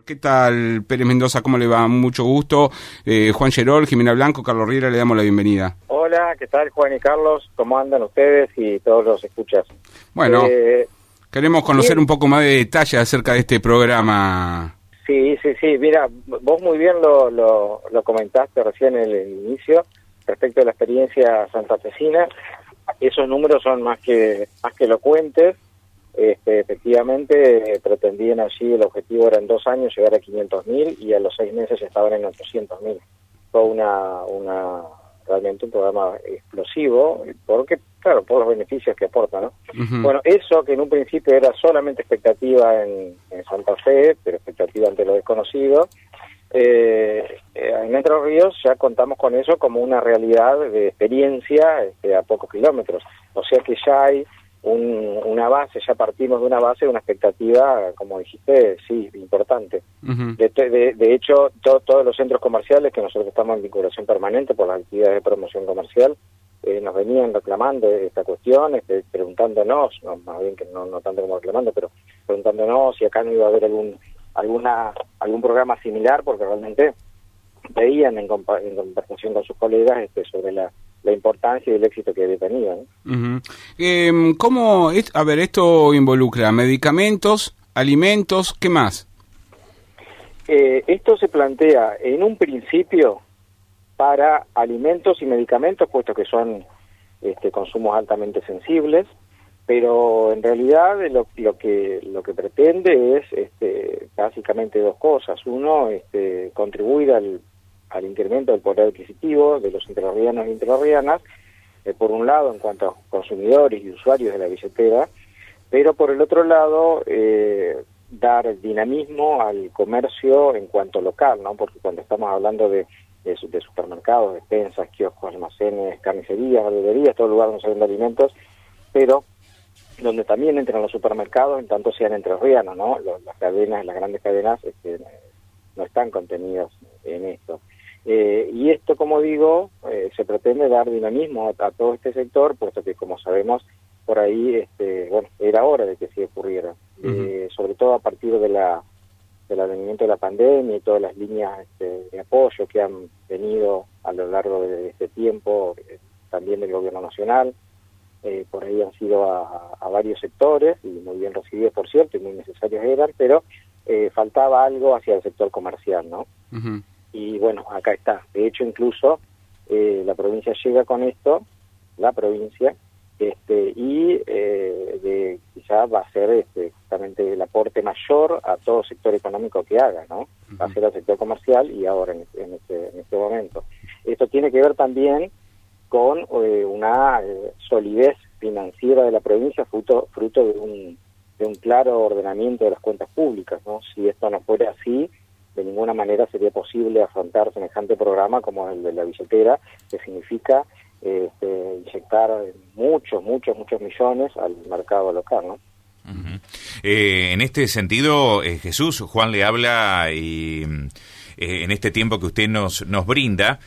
¿Qué tal, Pérez Mendoza? ¿Cómo le va? Mucho gusto. Juan Gerol, Jimena Blanco, Carlos Riera, le damos la bienvenida. Hola, ¿qué tal, Juan y Carlos? ¿Cómo andan ustedes y todos los escuchas? Bueno, queremos conocer un poco más de detalle acerca de este programa. Sí, mira, vos muy bien lo comentaste recién en el inicio, respecto a la experiencia santafesina. Esos números son más que elocuentes. Efectivamente, pretendían allí, el objetivo era en 2 años llegar a 500.000 y a los 6 meses ya estaban en 800.000. Fue realmente un programa explosivo, porque, claro, por los beneficios que aporta, ¿no? Uh-huh. Bueno, eso que en un principio era solamente expectativa en Santa Fe, pero expectativa ante lo desconocido, en Entre Ríos ya contamos con eso como una realidad de experiencia a pocos kilómetros. O sea que ya hay una base, ya partimos de una expectativa, como dijiste, sí, importante. Uh-huh. De hecho, todos los centros comerciales, que nosotros estamos en vinculación permanente por las actividades de promoción comercial, nos venían reclamando esta cuestión, preguntándonos, más bien que no tanto como reclamando, pero preguntándonos si acá no iba a haber algún programa similar, porque realmente veían en conversación con sus colegas sobre la importancia y el éxito que había tenido, ¿no? Uh-huh. ¿Cómo es? A ver, esto involucra medicamentos, alimentos, ¿qué más? Esto se plantea en un principio para alimentos y medicamentos, puesto que son consumos altamente sensibles, pero en realidad lo que pretende es básicamente 2 cosas. Uno, contribuir al incremento del poder adquisitivo de los entrerrianos y entrerrianas, por un lado en cuanto a consumidores y usuarios de la billetera, pero por el otro lado dar dinamismo al comercio en cuanto local, ¿no? Porque cuando estamos hablando de supermercados, despensas, kioscos, almacenes, carnicerías, verdulerías, todo lugar donde se venden alimentos, pero donde también entran los supermercados, en tanto sean entrerrianos, ¿no? Las grandes cadenas no están contenidas en esto. Y esto, como digo, se pretende dar dinamismo a todo este sector, puesto que, como sabemos, por ahí, era hora de que se ocurriera. Uh-huh. Sobre todo a partir del advenimiento de la pandemia y todas las líneas de apoyo que han venido a lo largo de este tiempo, también del gobierno nacional. Por ahí han sido a varios sectores, y muy bien recibidos, por cierto, y muy necesarios eran, pero faltaba algo hacia el sector comercial, ¿no? Uh-huh. Y bueno, acá está. De hecho, incluso la provincia llega con esto, y quizá va a ser justamente el aporte mayor a todo sector económico que haga, ¿no? Uh-huh. Va a ser al sector comercial y ahora en este momento. Esto tiene que ver también con una solidez financiera de la provincia, fruto de un claro ordenamiento de las cuentas públicas, ¿no? Si esto no fuera así, de ninguna manera sería posible afrontar semejante programa como el de la billetera, que significa inyectar muchos millones al mercado local, ¿no? Uh-huh. En este sentido, Jesús, Juan le habla y en este tiempo que usted nos brinda,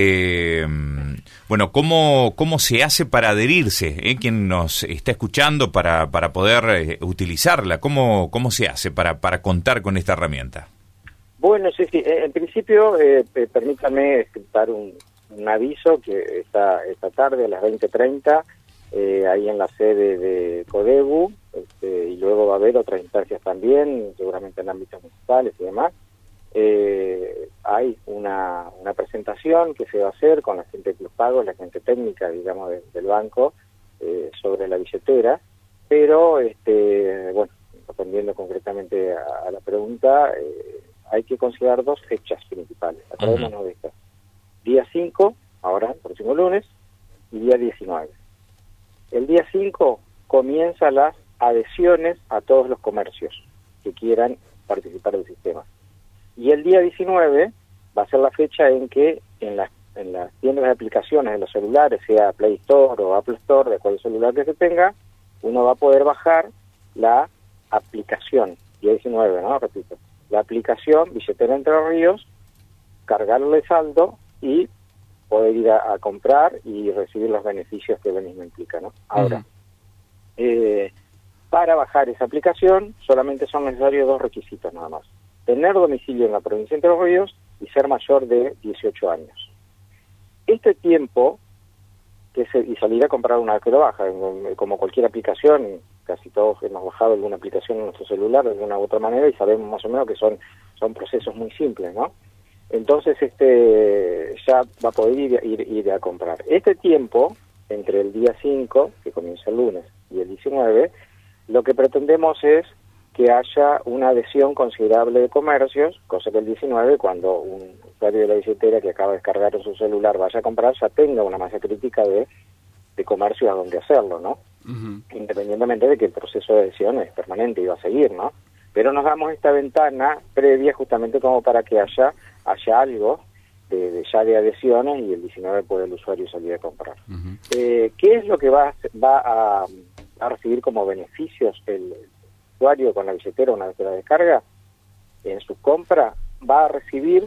bueno, ¿cómo se hace para adherirse? Quien nos está escuchando para poder utilizarla, ¿cómo se hace para contar con esta herramienta? Bueno, sí, en principio, permítanme dar un aviso que esta tarde a las 20:30, ahí en la sede de Codebu, y luego va a haber otras instancias también, seguramente en ámbitos municipales y demás. Hay una presentación que se va a hacer con la gente de los pagos, la gente técnica, digamos, del banco, sobre la billetera, pero, bueno, respondiendo concretamente a la pregunta, hay que considerar 2 fechas principales. Acordémonos de estas. Día 5, ahora, el próximo lunes, y día 19. El día 5 comienza las adhesiones a todos los comercios que quieran participar del sistema. Y el día 19 va a ser la fecha en que en las tiendas de aplicaciones de los celulares, sea Play Store o Apple Store, de acuerdo al celular que se tenga, uno va a poder bajar la aplicación, día 19, ¿no? Repito, la aplicación Billetera Entre Ríos, cargarle saldo y poder ir a comprar y recibir los beneficios que el mismo implica, ¿no? Ahora, para bajar esa aplicación solamente son necesarios 2 requisitos nada más. tener domicilio en la provincia de Entre Ríos y ser mayor de 18 años. Este tiempo, y salir a comprar una vez que lo baja, como cualquier aplicación, casi todos hemos bajado alguna aplicación en nuestro celular de alguna u otra manera y sabemos más o menos que son procesos muy simples, ¿no? Entonces ya va a poder ir a comprar. Este tiempo, entre el día 5, que comienza el lunes, y el 19, lo que pretendemos es que haya una adhesión considerable de comercios, cosa que el 19, cuando un usuario de la billetera que acaba de descargar en su celular vaya a comprar, ya tenga una masa crítica de comercios a donde hacerlo, ¿no? Uh-huh. Independientemente de que el proceso de adhesión es permanente y va a seguir, ¿no? Pero nos damos esta ventana previa justamente como para que haya algo ya de adhesiones y el 19 puede el usuario salir a comprar. Uh-huh. ¿Qué es lo que va a recibir como beneficios el usuario con la billetera una vez que la descarga? En su compra va a recibir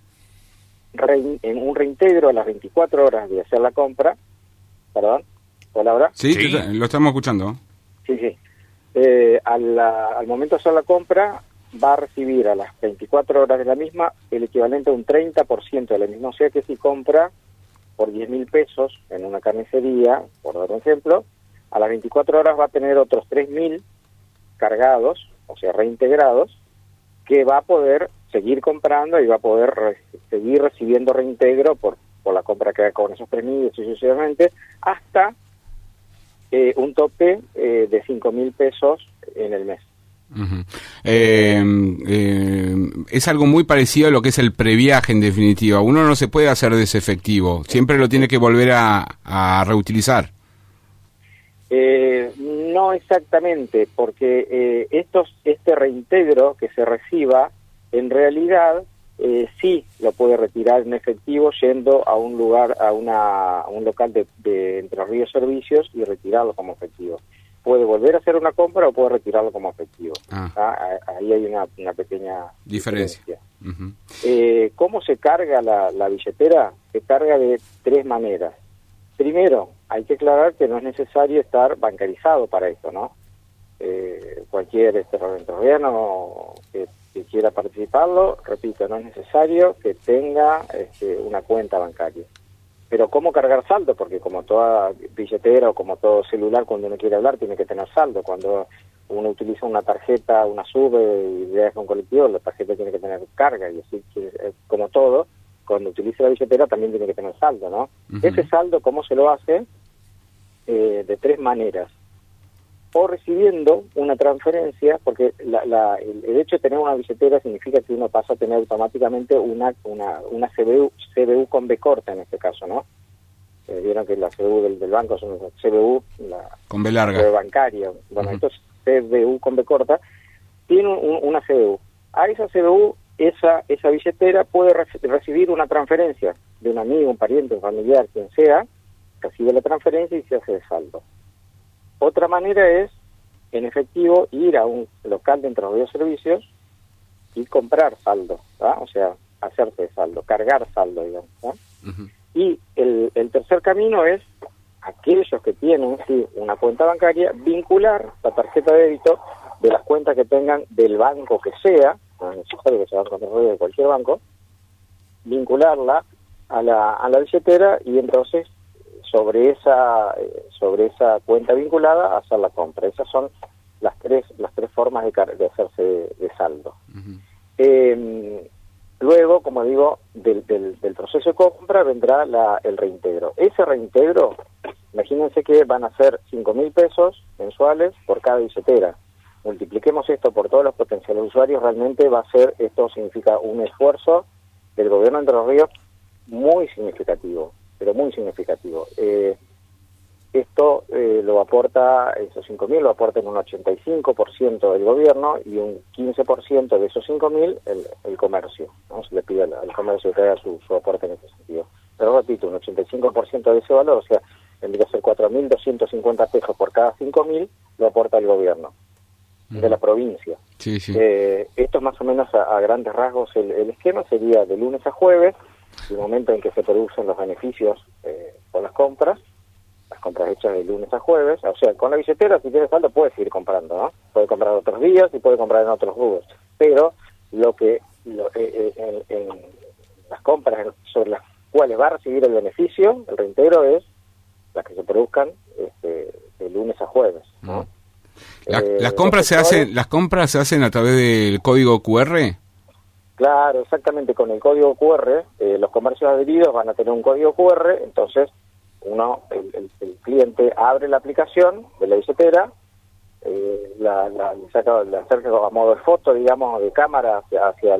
en un reintegro a las 24 horas de hacer la compra. ¿Perdón? ¿Hola ahora? Sí, lo estamos escuchando. Sí. Al momento de hacer la compra va a recibir a las 24 horas de la misma el equivalente a un 30% de la misma. O sea que si compra por 10.000 pesos en una carnicería, por dar un ejemplo, a las 24 horas va a tener otros 3.000 cargados, o sea, reintegrados, que va a poder seguir comprando y va a poder seguir recibiendo reintegro por la compra que haga con esos 3.000 y sucesivamente, hasta un tope de 5.000 pesos en el mes. Uh-huh. Es algo muy parecido a lo que es el previaje, en definitiva. Uno no se puede hacer de ese efectivo, siempre lo tiene que volver a reutilizar. No exactamente, porque este reintegro que se reciba, en realidad sí lo puede retirar en efectivo yendo a un lugar, a un local de Entre Ríos Servicios y retirarlo como efectivo. Puede volver a hacer una compra o puede retirarlo como efectivo. Ahí hay una pequeña diferencia. Uh-huh. ¿Cómo se carga la billetera? Se carga de 3 maneras. Primero, hay que aclarar que no es necesario estar bancarizado para esto, ¿no? Cualquier entrerriano que quiera participarlo, repito, no es necesario que tenga una cuenta bancaria. Pero ¿cómo cargar saldo? Porque como toda billetera o como todo celular, cuando uno quiere hablar tiene que tener saldo. Cuando uno utiliza una tarjeta, una SUBE y viaja un colectivo, la tarjeta tiene que tener carga y así como todo. Cuando utiliza la billetera también tiene que tener saldo, ¿no? Uh-huh. Ese saldo, ¿cómo se lo hace? De 3 maneras. O recibiendo una transferencia, porque el hecho de tener una billetera significa que uno pasa a tener automáticamente una CBU con B corta en este caso, ¿no? Vieron que la CBU del banco son CBU, con B larga. CBU bancaria. Bueno, uh-huh. Entonces CBU con B corta tiene una CBU. A esa CBU, esa billetera puede recibir una transferencia de un amigo, un pariente, un familiar, quien sea, recibe la transferencia y se hace de saldo. Otra manera es, en efectivo, ir a un local de Entre Ríos Servicios y comprar saldo, ¿tá? O sea, hacerse de saldo, cargar saldo, digamos, ¿tá? Uh-huh. Y el tercer camino es, aquellos que tienen una cuenta bancaria, vincular la tarjeta de débito de las cuentas que tengan del banco que sea, no es necesario que sea Banco Entre Ríos, de cualquier banco, vincularla a la billetera y entonces sobre esa cuenta vinculada hacer la compra. Esas son las tres formas de hacerse de saldo. Uh-huh. Luego, como digo, del proceso de compra vendrá el reintegro. Ese reintegro, imagínense que van a ser 5.000 pesos mensuales por cada billetera. Multipliquemos esto por todos los potenciales usuarios, realmente esto significa un esfuerzo del gobierno de Entre Ríos muy significativo, pero muy significativo. Esto lo aporta, esos 5.000 lo aporta en un 85% del gobierno y un 15% de esos 5.000 el comercio, ¿no? Se le pide al comercio que haga su aporte en ese sentido. Pero repito, un 85% de ese valor, o sea, tendría que ser 4.250 pesos por cada 5.000, lo aporta el gobierno de la provincia. Sí, sí. Esto es más o menos a grandes rasgos el esquema, sería de lunes a jueves, el momento en que se producen los beneficios por las compras hechas de lunes a jueves. O sea, con la billetera, si tienes saldo, puedes seguir comprando, ¿no? Puedes comprar otros días y puedes comprar en otros rubros, pero en las compras sobre las cuales va a recibir el beneficio, el reintegro, es las que se produzcan de lunes a jueves, ¿no? Las compras se hacen a través del código QR. Claro, exactamente, con el código QR, los comercios adheridos van a tener un código QR, entonces el cliente abre la aplicación de la billetera, la acerca a modo de foto, digamos, de cámara hacia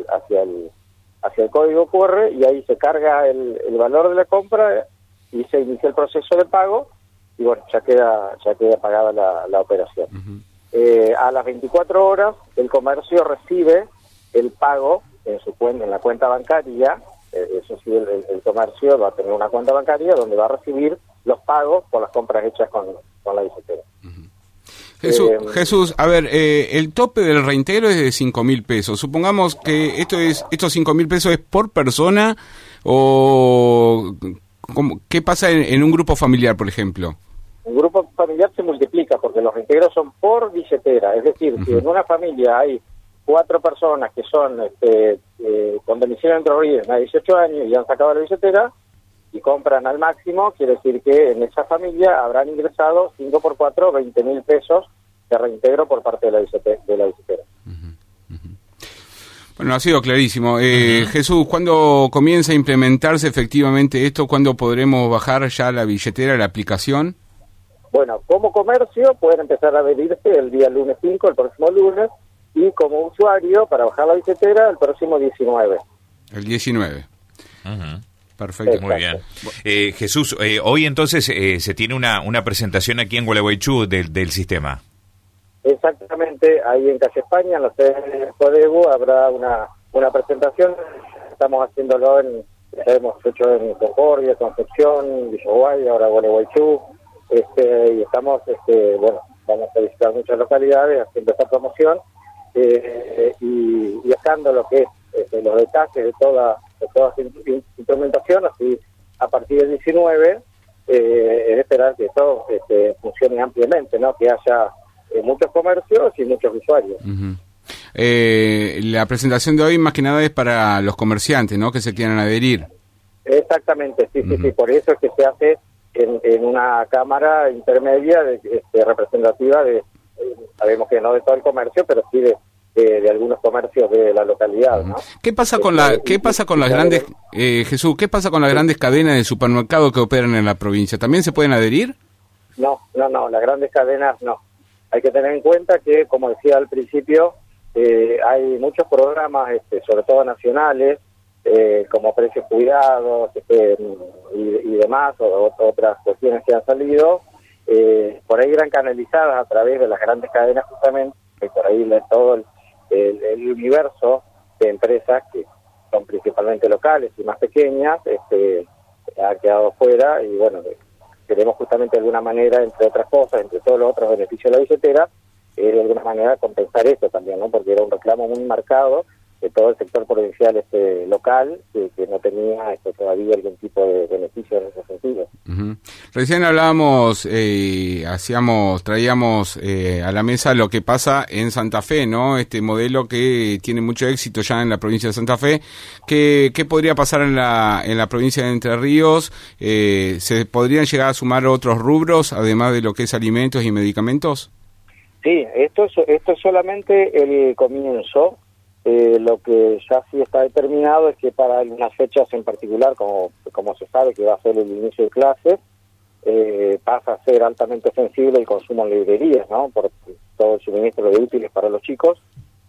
el código QR, y ahí se carga el valor de la compra y se inicia el proceso de pago, y bueno, ya queda pagada la operación. Uh-huh. A las 24 horas el comercio recibe el pago en la cuenta bancaria. Eso sí, el comercio va a tener una cuenta bancaria donde va a recibir los pagos por las compras hechas con la billetera. Uh-huh. Jesús, a ver, el tope del reintegro es de 5.000 pesos. Supongamos que estos 5.000 pesos es por persona, o ¿qué pasa en un grupo familiar, por ejemplo? Un grupo familiar se multiplica porque los reintegros son por billetera. Es decir, uh-huh, si en una familia hay 4 personas que son con domicilio Entre Ríos, de 18 años, y han sacado la billetera y compran al máximo, quiere decir que en esa familia habrán ingresado 5 por 4, 20.000 pesos de reintegro por parte de la billetera. Uh-huh. Uh-huh. Bueno, ha sido clarísimo. Jesús, ¿cuándo comienza a implementarse efectivamente esto? ¿Cuándo podremos bajar ya la billetera, la aplicación? Bueno, como comercio pueden empezar a adherirse el día lunes 5, el próximo lunes, y como usuario, para bajar la billetera, el próximo 19. El 19. Uh-huh. Perfecto. Exacto. Muy bien. Jesús, hoy entonces se tiene una presentación aquí en Gualeguaychú del sistema. Exactamente, ahí en Calle España, en la sede de Codegu, habrá una presentación. Estamos haciéndolo hemos hecho en Concordia, Concepción, Villaguay, ahora Gualeguaychú, y estamos, vamos a visitar muchas localidades haciendo esta promoción, y dejando lo que es los detalles de toda esta implementación. Así, a partir del 19, es esperar que todo funcione ampliamente, ¿no? Que haya muchos comercios y muchos usuarios. Uh-huh. La presentación de hoy más que nada es para los comerciantes, ¿no? Que se quieran adherir. Exactamente, sí, uh-huh, sí, por eso es que se hace en una cámara intermedia representativa sabemos que no de todo el comercio, pero sí de algunos comercios de la localidad, ¿no? ¿Qué pasa con las grandes, Jesús, qué pasa con las grandes cadenas de supermercados que operan en la provincia? ¿También se pueden adherir? No, las grandes cadenas no. Hay que tener en cuenta que, como decía al principio, hay muchos programas, sobre todo nacionales, como Precios Cuidados y demás, o otras cuestiones que han salido, por ahí eran canalizadas a través de las grandes cadenas, justamente, y por ahí todo el universo de empresas que son principalmente locales y más pequeñas ha quedado fuera, y bueno, queremos justamente de alguna manera, entre otras cosas, entre todos los otros beneficios de la billetera, de alguna manera compensar esto también, ¿no? Porque era un reclamo muy marcado de todo el sector provincial local, que no tenía todavía algún tipo de beneficio en ese sentido. Uh-huh. Recién hablábamos, traíamos a la mesa lo que pasa en Santa Fe, ¿no? Este modelo que tiene mucho éxito ya en la provincia de Santa Fe. ¿Qué podría pasar en la provincia de Entre Ríos? ¿Se podrían llegar a sumar otros rubros, además de lo que es alimentos y medicamentos? Sí, esto es solamente el comienzo. Lo que ya sí está determinado es que para algunas fechas en particular, como se sabe que va a ser el inicio de clases, pasa a ser altamente sensible el consumo en librerías, ¿no? Por todo el suministro de útiles para los chicos.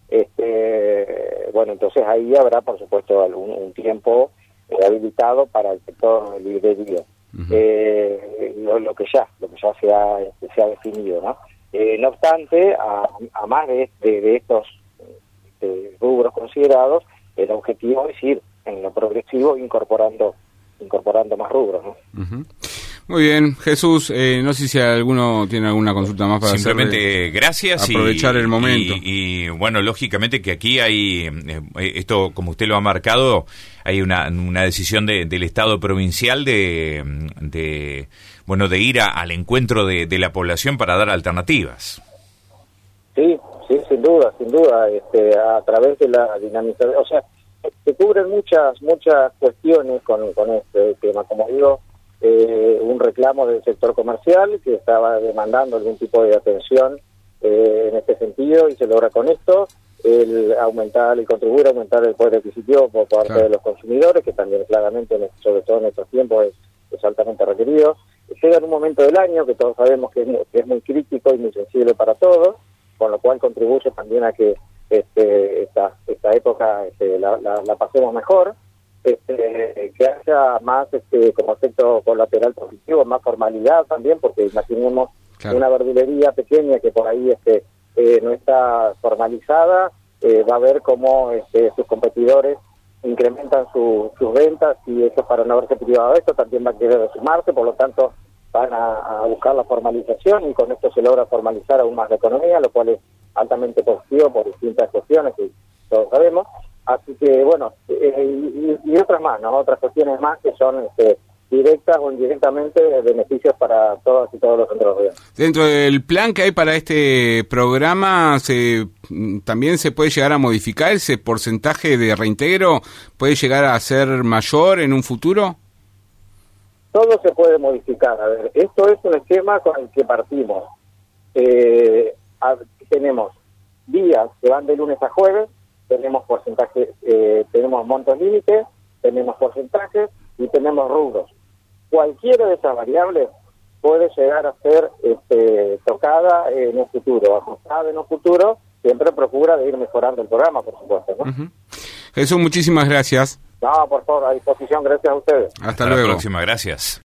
Bueno, entonces ahí habrá, por supuesto, un tiempo habilitado para el sector de librería. Uh-huh. Lo que ya se ha definido, ¿no? No obstante, a más de estos rubros considerados, el objetivo es ir en lo progresivo incorporando más rubros, ¿no? Uh-huh. Muy bien, Jesús, no sé si alguno tiene alguna consulta más para simplemente gracias, aprovechar el momento. Y bueno, lógicamente que aquí hay, esto como usted lo ha marcado, hay una decisión del Estado provincial de ir al encuentro de la población para dar alternativas. Sí, sin duda, a través de la dinamización, o sea, se cubren muchas cuestiones con este tema, como digo, un reclamo del sector comercial que estaba demandando algún tipo de atención en este sentido, y se logra con esto el contribuir a aumentar el poder adquisitivo por parte de los consumidores, que también claramente, sobre todo en estos tiempos, es altamente requerido. Llega en un momento del año que todos sabemos que es muy crítico y muy sensible para todos, con lo cual contribuye también a que esta época la pasemos mejor, que haya más como efecto colateral positivo, más formalidad también, porque imaginemos una verdulería pequeña que por ahí no está formalizada, va a ver cómo sus competidores incrementan sus ventas, y ellos, para no haberse privado de esto, también van a querer sumarse, por lo tanto van a buscar la formalización, y con esto se logra formalizar aún más la economía, lo cual es altamente positivo por distintas cuestiones que todos sabemos. Así que, bueno, y otras más, ¿no? Otras cuestiones más que son directas o indirectamente beneficios para todas y todos los entrerrianos. Dentro del plan que hay para este programa, también se puede llegar a modificar ese porcentaje de reintegro, ¿puede llegar a ser mayor en un futuro? Todo se puede modificar. A ver, esto es un esquema con el que partimos. Tenemos días que van de lunes a jueves, tenemos porcentajes, tenemos montos límites, tenemos porcentajes y tenemos rubros. Cualquiera de esas variables puede llegar a ser tocada en un futuro, ajustada en un futuro. Siempre procura de ir mejorando el programa, por supuesto, ¿no? Uh-huh. Jesús, muchísimas gracias. No, por favor, a disposición, gracias a ustedes. Hasta luego. La próxima, gracias.